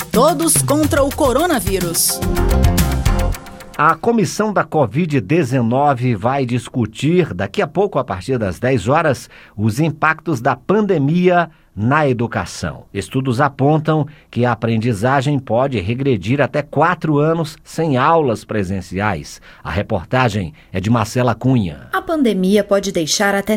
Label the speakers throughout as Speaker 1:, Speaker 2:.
Speaker 1: Todos contra o coronavírus.
Speaker 2: A comissão da Covid-19 vai discutir daqui a pouco, a partir das 10 horas, os impactos da pandemia na educação. Estudos apontam que a aprendizagem pode regredir até 4 anos sem aulas presenciais. A reportagem é de Marcela Cunha.
Speaker 3: A pandemia pode deixar até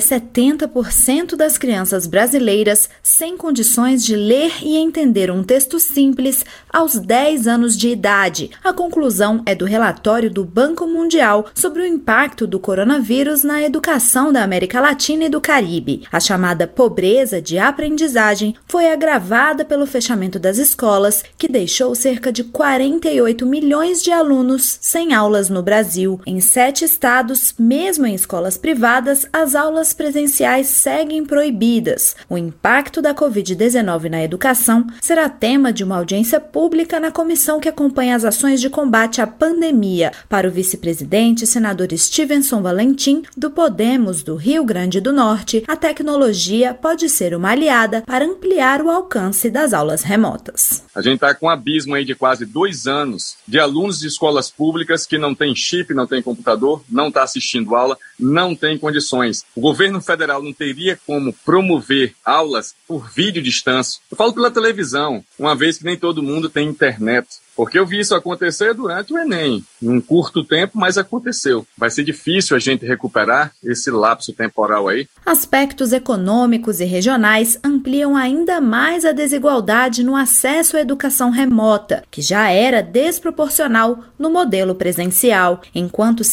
Speaker 3: 70% das crianças brasileiras sem condições de ler e entender um texto simples aos 10 anos de idade. A conclusão é do relatório do Banco Mundial sobre o impacto do coronavírus na educação da América Latina e do Caribe. A chamada pobreza de aprendizagem foi agravada pelo fechamento das escolas, que deixou cerca de 48 milhões de alunos sem aulas no Brasil. Em 7 estados, mesmo em escolas privadas, as aulas presenciais seguem proibidas. O impacto da Covid-19 na educação será tema de uma audiência pública na comissão que acompanha as ações de combate à pandemia. Para o vice-presidente, senador Stevenson Valentim, do Podemos do Rio Grande do Norte, a tecnologia pode ser uma aliada para ampliar o alcance das aulas remotas.
Speaker 4: A gente está com um abismo aí de quase 2 anos de alunos de escolas públicas que não tem chip, não tem computador, não está assistindo aula, não tem condições. O governo federal não teria como promover aulas por vídeo distância. Eu falo pela televisão, uma vez que nem todo mundo tem internet. Porque eu vi isso acontecer durante o Enem, em um curto tempo, mas aconteceu. Vai ser difícil a gente recuperar esse lapso temporal aí.
Speaker 3: Aspectos econômicos e regionais ampliam ainda mais a desigualdade no acesso à educação remota, que já era desproporcional no modelo presencial. Enquanto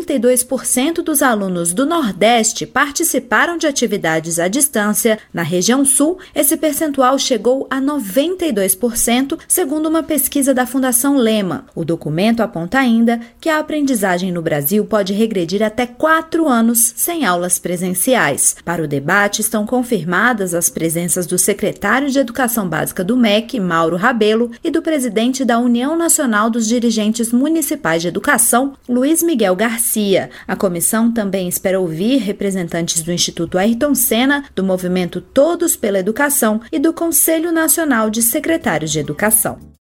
Speaker 3: 52% dos alunos do Nordeste participaram de atividades à distância, na região Sul, esse percentual chegou a 92%, segundo uma pesquisa da Fundação Lema. O documento aponta ainda que a aprendizagem no Brasil pode regredir até 4 anos sem aulas presenciais. Para o debate, estão confirmadas as presenças do secretário de Educação Básica do MEC, Mauro Rabelo, e do presidente da União Nacional dos Dirigentes Municipais de Educação, Luiz Miguel Garcia. A comissão também espera ouvir representantes do Instituto Ayrton Senna, do movimento Todos pela Educação e do Conselho Nacional de Secretários de Educação.